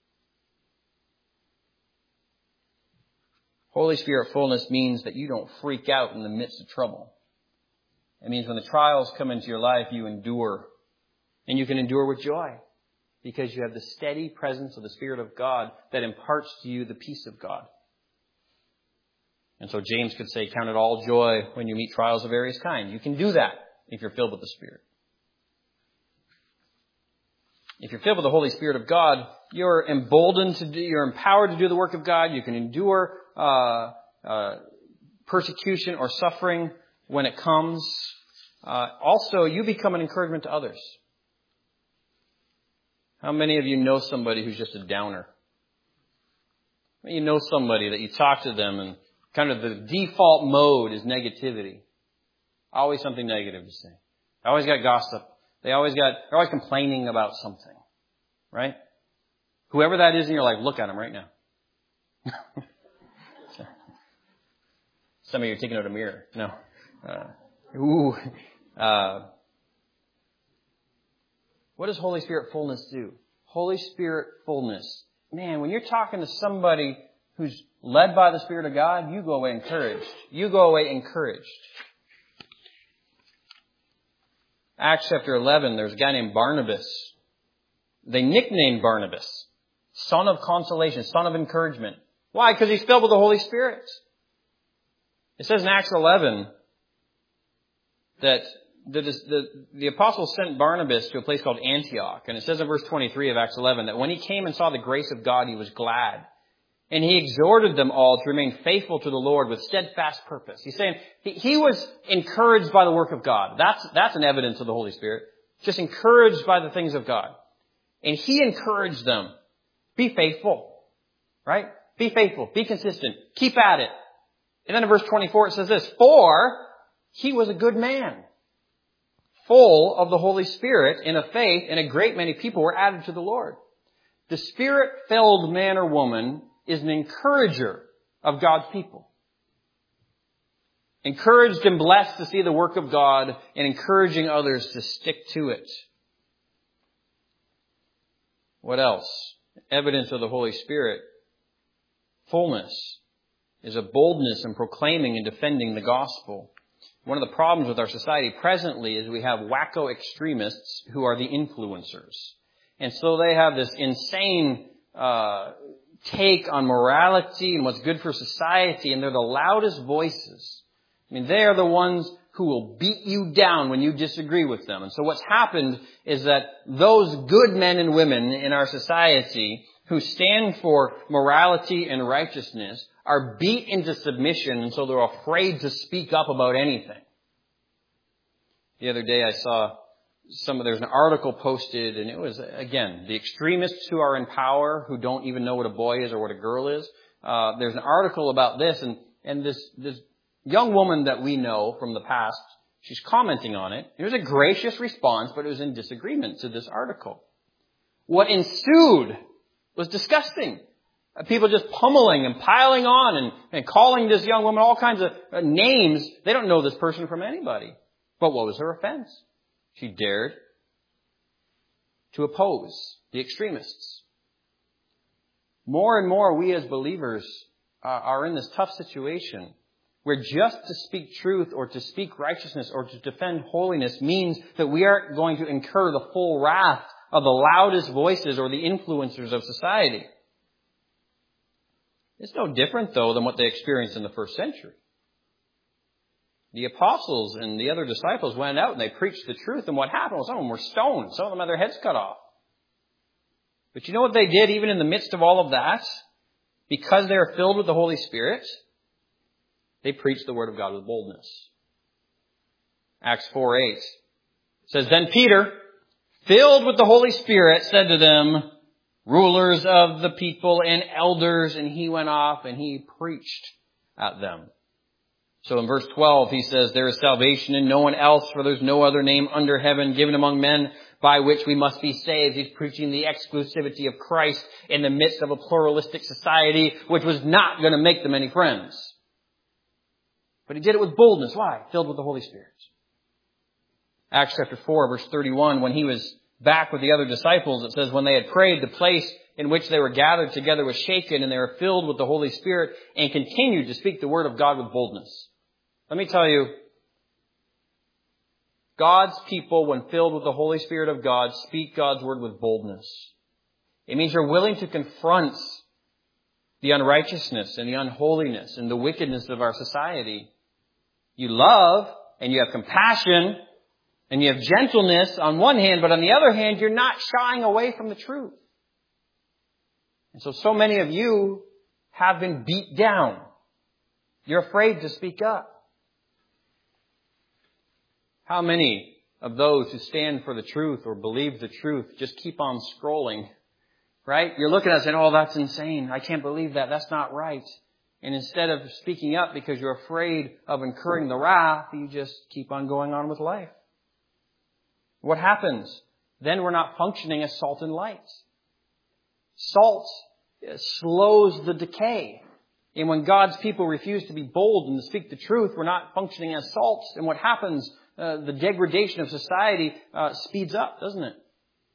Holy Spirit fullness means that you don't freak out in the midst of trouble. It means when the trials come into your life, you endure. And you can endure with joy because you have the steady presence of the Spirit of God that imparts to you the peace of God. And so James could say, count it all joy when you meet trials of various kinds. You can do that if you're filled with the Spirit. If you're filled with the Holy Spirit of God, you're emboldened to do, you're empowered to do the work of God. You can endure uh, uh, persecution or suffering when it comes. Uh, also, you become an encouragement to others. How many of you know somebody who's just a downer? You know somebody that you talk to them and kind of the default mode is negativity. Always something negative to say. They always got gossip. They always got, they're always complaining about something. Right? Whoever that is in your life, look at them right now. Some of you are taking out a mirror. No. Uh, ooh. Uh, what does Holy Spirit fullness do? Holy Spirit fullness. Man, when you're talking to somebody who's led by the Spirit of God, you go away encouraged. You go away encouraged. Acts chapter eleven, there's a guy named Barnabas. They nicknamed Barnabas son of consolation, son of encouragement. Why? Because he's filled with the Holy Spirit. It says in Acts eleven that the, the, the apostles sent Barnabas to a place called Antioch. And it says in verse twenty-three of Acts eleven that when he came and saw the grace of God, he was glad. And he exhorted them all to remain faithful to the Lord with steadfast purpose. He's saying he, he was encouraged by the work of God. That's, that's an evidence of the Holy Spirit. Just encouraged by the things of God. And he encouraged them. Be faithful. Right? Be faithful. Be consistent. Keep at it. And then in verse twenty-four it says this, for he was a good man, full of the Holy Spirit and of faith, and a great many people were added to the Lord. The Spirit-filled man or woman is an encourager of God's people. Encouraged and blessed to see the work of God and encouraging others to stick to it. What else? Evidence of the Holy Spirit. Fullness. is a boldness in proclaiming and defending the gospel. One of the problems with our society presently is we have wacko extremists who are the influencers. And so they have this insane uh take on morality and what's good for society, and they're the loudest voices. I mean, they are the ones who will beat you down when you disagree with them. And so what's happened is that those good men and women in our society who stand for morality and righteousness are beat into submission, and so they're afraid to speak up about anything. The other day I saw some of, there's an article posted, and it was, again, the extremists who are in power, who don't even know what a boy is or what a girl is. Uh, there's an article about this, and, and this, this young woman that we know from the past, she's commenting on it. It was a gracious response, but it was in disagreement to this article. What ensued was disgusting. Uh, people just pummeling and piling on and, and calling this young woman all kinds of uh, names. They don't know this person from anybody. But what was her offense? She dared to oppose the extremists. More and more, we as believers uh, are in this tough situation where just to speak truth or to speak righteousness or to defend holiness means that we are going to incur the full wrath of the loudest voices or the influencers of society. It's no different, though, than what they experienced in the first century. The apostles and the other disciples went out and they preached the truth. And what happened was some of them were stoned. Some of them had their heads cut off. But you know what they did even in the midst of all of that? Because they are filled with the Holy Spirit, they preached the word of God with boldness. Acts four eight says, Then Peter, filled with the Holy Spirit, said to them, rulers of the people and elders, and he went off and he preached at them. So in verse twelve, he says, there is salvation in no one else, for there's no other name under heaven given among men by which we must be saved. He's preaching the exclusivity of Christ in the midst of a pluralistic society, which was not going to make them any friends. But he did it with boldness. Why? Filled with the Holy Spirit. Acts chapter four, verse thirty-one, when he was back with the other disciples, it says, when they had prayed, the place in which they were gathered together was shaken, and they were filled with the Holy Spirit and continued to speak the word of God with boldness. Let me tell you, God's people, when filled with the Holy Spirit of God, speak God's word with boldness. It means you're willing to confront the unrighteousness and the unholiness and the wickedness of our society. You love and you have compassion and you have gentleness on one hand, but on the other hand, you're not shying away from the truth. And so, so many of you have been beat down. You're afraid to speak up. How many of those who stand for the truth or believe the truth just keep on scrolling, right? You're looking at it saying, oh, that's insane. I can't believe that. That's not right. And instead of speaking up because you're afraid of incurring the wrath, you just keep on going on with life. What happens? Then we're not functioning as salt and light. Salt slows the decay. And when God's people refuse to be bold and to speak the truth, we're not functioning as salt. And what happens? Uh, the degradation of society uh, speeds up, doesn't it?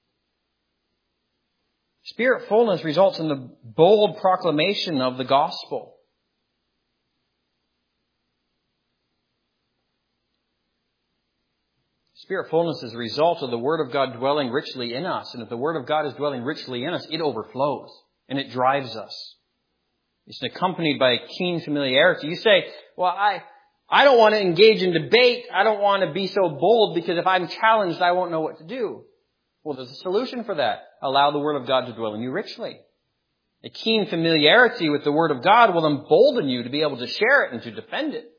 Spirit fullness results in the bold proclamation of the gospel. Spirit fullness is a result of the Word of God dwelling richly in us. And if the Word of God is dwelling richly in us, it overflows and it drives us. It's accompanied by a keen familiarity. You say, well, I... I don't want to engage in debate. I don't want to be so bold because if I'm challenged, I won't know what to do. Well, there's a solution for that. Allow the Word of God to dwell in you richly. A keen familiarity with the Word of God will embolden you to be able to share it and to defend it.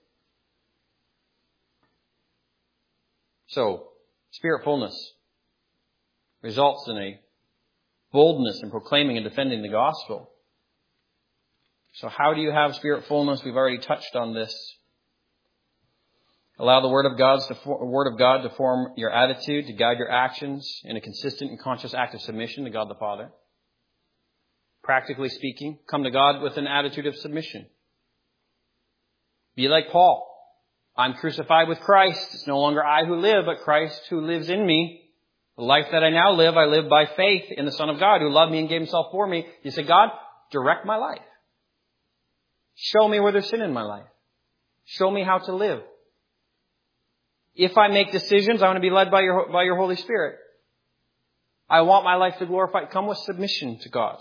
So, Spirit fullness results in a boldness in proclaiming and defending the gospel. So how do you have Spirit fullness? We've already touched on this. Allow the Word of God to Word of God to form your attitude, to guide your actions in a consistent and conscious act of submission to God the Father. Practically speaking, come to God with an attitude of submission. Be like Paul. I'm crucified with Christ. It's no longer I who live, but Christ who lives in me. The life that I now live, I live by faith in the Son of God who loved me and gave himself for me. You say, God, direct my life. Show me where there's sin in my life. Show me how to live. If I make decisions, I want to be led by your, by your Holy Spirit. I want my life to glorify. Come with submission to God.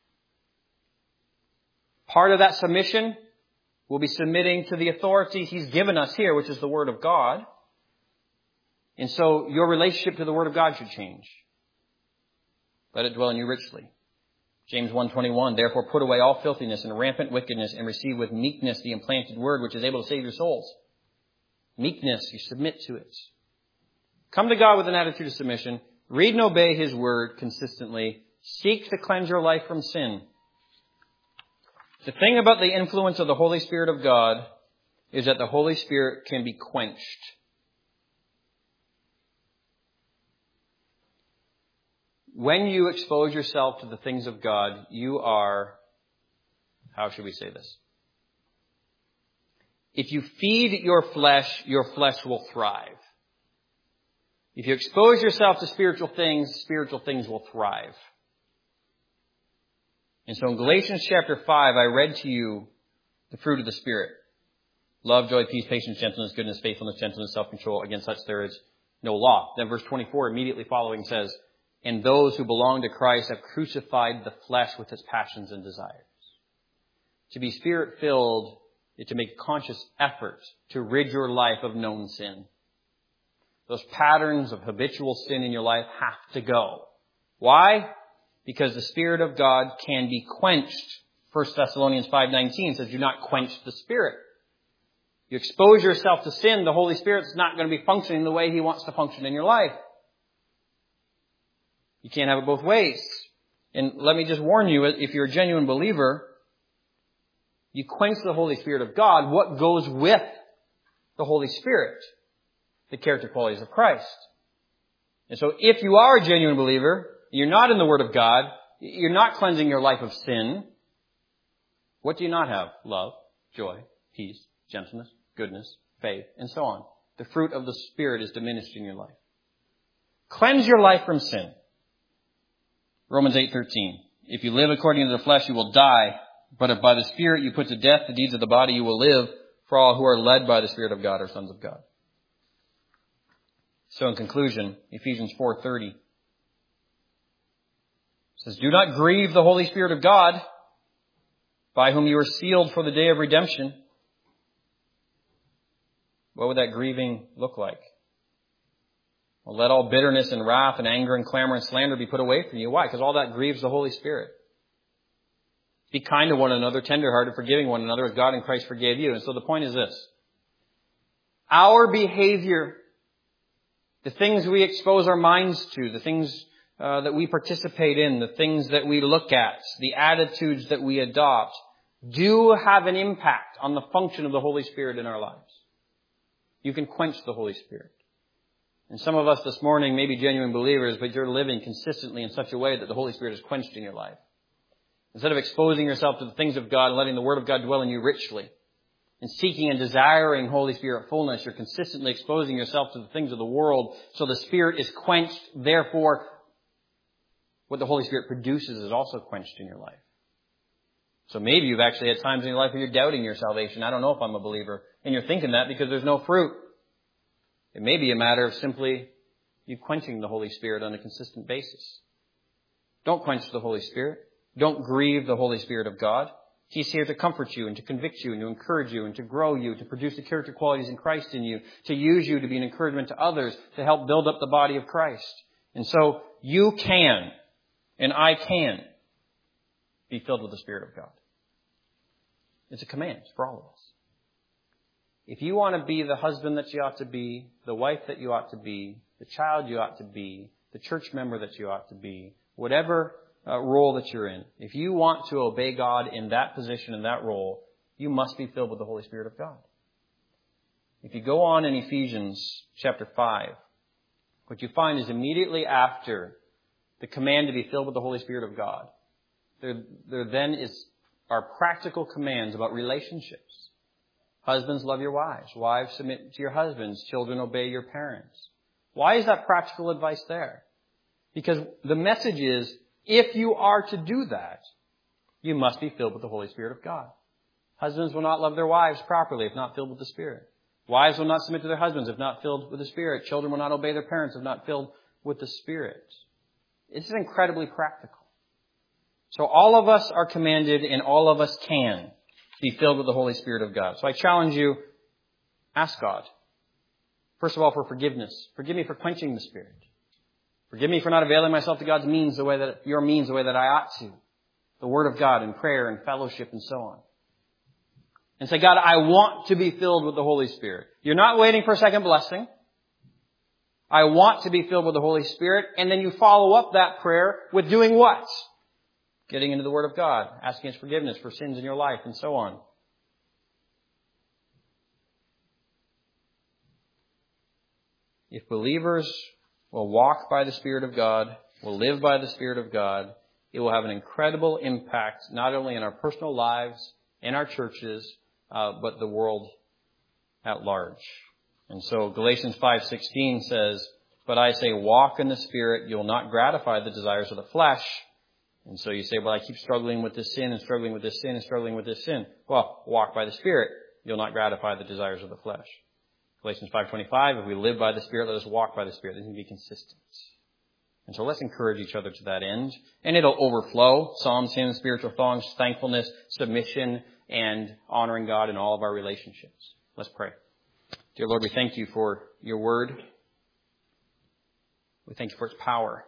Part of that submission will be submitting to the authority He's given us here, which is the Word of God. And so your relationship to the Word of God should change. Let it dwell in you richly. James one twenty-one, therefore put away all filthiness and rampant wickedness and receive with meekness the implanted word which is able to save your souls. Meekness, you submit to it. Come to God with an attitude of submission. Read and obey His word consistently. Seek to cleanse your life from sin. The thing about the influence of the Holy Spirit of God is that the Holy Spirit can be quenched. When you expose yourself to the things of God, you are, how should we say this? If you feed your flesh, your flesh will thrive. If you expose yourself to spiritual things, spiritual things will thrive. And so in Galatians chapter five, I read to you the fruit of the Spirit. Love, joy, peace, patience, gentleness, goodness, faithfulness, gentleness, self-control. Against such there is no law. Then verse twenty-four immediately following says, and those who belong to Christ have crucified the flesh with its passions and desires. To be Spirit-filled is to make a conscious effort to rid your life of known sin. Those patterns of habitual sin in your life have to go. Why? Because the Spirit of God can be quenched. First Thessalonians five nineteen says, do not quench the Spirit. You expose yourself to sin, the Holy Spirit's not going to be functioning the way He wants to function in your life. You can't have it both ways. And let me just warn you, if you're a genuine believer, you quench the Holy Spirit of God. What goes with the Holy Spirit? The character qualities of Christ. And so if you are a genuine believer, you're not in the Word of God, you're not cleansing your life of sin, what do you not have? Love, joy, peace, gentleness, goodness, faith, and so on. The fruit of the Spirit is diminished in your life. Cleanse your life from sin. Romans eight thirteen. If you live according to the flesh, you will die. But if by the Spirit you put to death the deeds of the body, you will live. For all who are led by the Spirit of God are sons of God. So in conclusion, Ephesians four thirty says, do not grieve the Holy Spirit of God, by whom you are sealed for the day of redemption. What would that grieving look like? Well, let all bitterness and wrath and anger and clamor and slander be put away from you. Why? Because all that grieves the Holy Spirit. Be kind to one another, tenderhearted, forgiving one another as God in Christ forgave you. And so the point is this. Our behavior, the things we expose our minds to, the things uh, that we participate in, the things that we look at, the attitudes that we adopt, do have an impact on the function of the Holy Spirit in our lives. You can quench the Holy Spirit. And some of us this morning may be genuine believers, but you're living consistently in such a way that the Holy Spirit is quenched in your life. Instead of exposing yourself to the things of God and letting the Word of God dwell in you richly, and seeking and desiring Holy Spirit fullness, you're consistently exposing yourself to the things of the world, so the Spirit is quenched. Therefore, what the Holy Spirit produces is also quenched in your life. So maybe you've actually had times in your life where you're doubting your salvation. I don't know if I'm a believer. And you're thinking that because there's no fruit. It may be a matter of simply you quenching the Holy Spirit on a consistent basis. Don't quench the Holy Spirit. Don't grieve the Holy Spirit of God. He's here to comfort you and to convict you and to encourage you and to grow you, to produce the character qualities in Christ in you, to use you to be an encouragement to others, to help build up the body of Christ. And so you can, and I can, be filled with the Spirit of God. It's a command for all of us. If you want to be the husband that you ought to be, the wife that you ought to be, the child you ought to be, the church member that you ought to be, whatever uh, role that you're in, if you want to obey God in that position, in that role, you must be filled with the Holy Spirit of God. If you go on in Ephesians chapter five, what you find is immediately after the command to be filled with the Holy Spirit of God, there, there then is are practical commands about relationships. Husbands, love your wives. Wives, submit to your husbands. Children, obey your parents. Why is that practical advice there? Because the message is, if you are to do that, you must be filled with the Holy Spirit of God. Husbands will not love their wives properly if not filled with the Spirit. Wives will not submit to their husbands if not filled with the Spirit. Children will not obey their parents if not filled with the Spirit. This is incredibly practical. So all of us are commanded and all of us can be filled with the Holy Spirit of God. So I challenge you, ask God. First of all, for forgiveness. Forgive me for quenching the Spirit. Forgive me for not availing myself to God's means the way that, your means the way that I ought to. The Word of God and prayer and fellowship and so on. And say, God, I want to be filled with the Holy Spirit. You're not waiting for a second blessing. I want to be filled with the Holy Spirit. And then you follow up that prayer with doing what? Getting into the Word of God, asking His forgiveness for sins in your life, and so on. If believers will walk by the Spirit of God, will live by the Spirit of God, it will have an incredible impact, not only in our personal lives, in our churches, uh, but the world at large. And so Galatians five sixteen says, "But I say, walk in the Spirit, you'll not gratify the desires of the flesh." And so you say, well, I keep struggling with this sin and struggling with this sin and struggling with this sin. Well, walk by the Spirit. You'll not gratify the desires of the flesh. Galatians five twenty-five, if we live by the Spirit, let us walk by the Spirit. This can be consistent. And so let's encourage each other to that end. And it'll overflow. Psalms, hymns, spiritual songs, thankfulness, submission, and honoring God in all of our relationships. Let's pray. Dear Lord, we thank you for your word. We thank you for its power.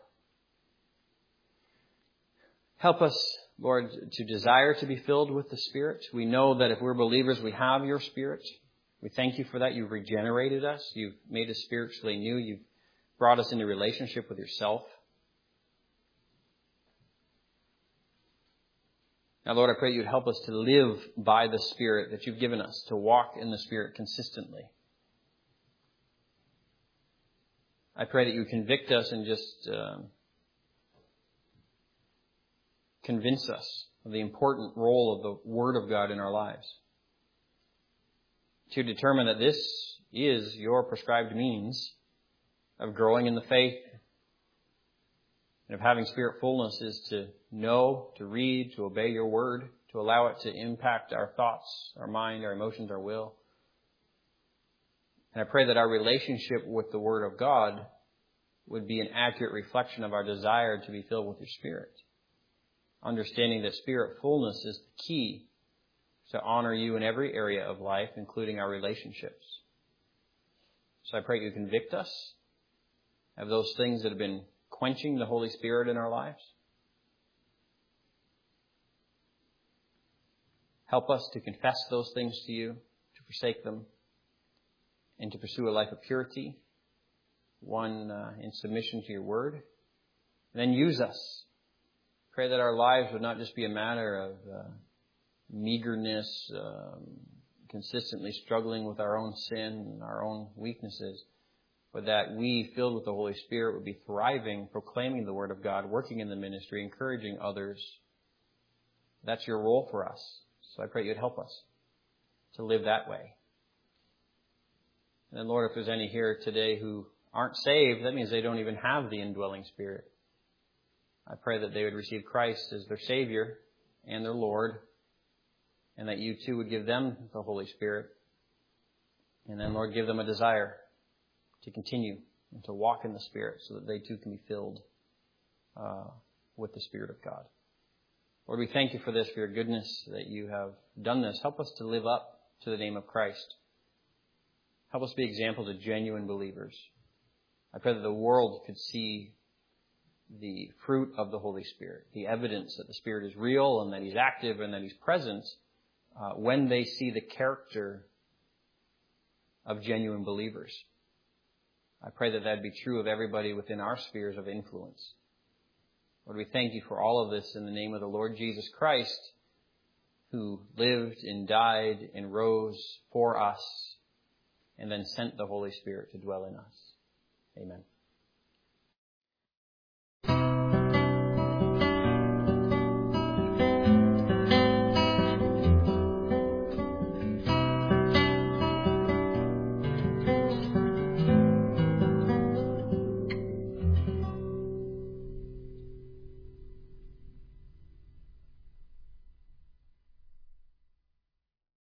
Help us, Lord, to desire to be filled with the Spirit. We know that if we're believers, we have your Spirit. We thank you for that. You've regenerated us. You've made us spiritually new. You've brought us into relationship with yourself. Now, Lord, I pray you'd help us to live by the Spirit that you've given us, to walk in the Spirit consistently. I pray that you convict us and just um, convince us of the important role of the Word of God in our lives. To determine that this is your prescribed means of growing in the faith and of having Spirit fullness is to know, to read, to obey your Word, to allow it to impact our thoughts, our mind, our emotions, our will. And I pray that our relationship with the Word of God would be an accurate reflection of our desire to be filled with your Spirit. Understanding that Spirit fullness is the key to honor you in every area of life, including our relationships. So I pray you convict us of those things that have been quenching the Holy Spirit in our lives. Help us to confess those things to you, to forsake them, and to pursue a life of purity, one uh, in submission to your word. And then use us. Pray that our lives would not just be a matter of uh, meagerness, um, consistently struggling with our own sin and our own weaknesses, but that we, filled with the Holy Spirit, would be thriving, proclaiming the Word of God, working in the ministry, encouraging others. That's your role for us. So I pray you'd help us to live that way. And then, Lord, if there's any here today who aren't saved, that means they don't even have the indwelling Spirit. I pray that they would receive Christ as their Savior and their Lord, and that you too would give them the Holy Spirit. And then, Lord, give them a desire to continue and to walk in the Spirit so that they too can be filled uh, with the Spirit of God. Lord, we thank you for this, for your goodness that you have done this. Help us to live up to the name of Christ. Help us be examples of genuine believers. I pray that the world could see the fruit of the Holy Spirit, the evidence that the Spirit is real and that He's active and that He's present uh, when they see the character of genuine believers. I pray that that be true of everybody within our spheres of influence. Lord, we thank you for all of this in the name of the Lord Jesus Christ, who lived and died and rose for us and then sent the Holy Spirit to dwell in us. Amen.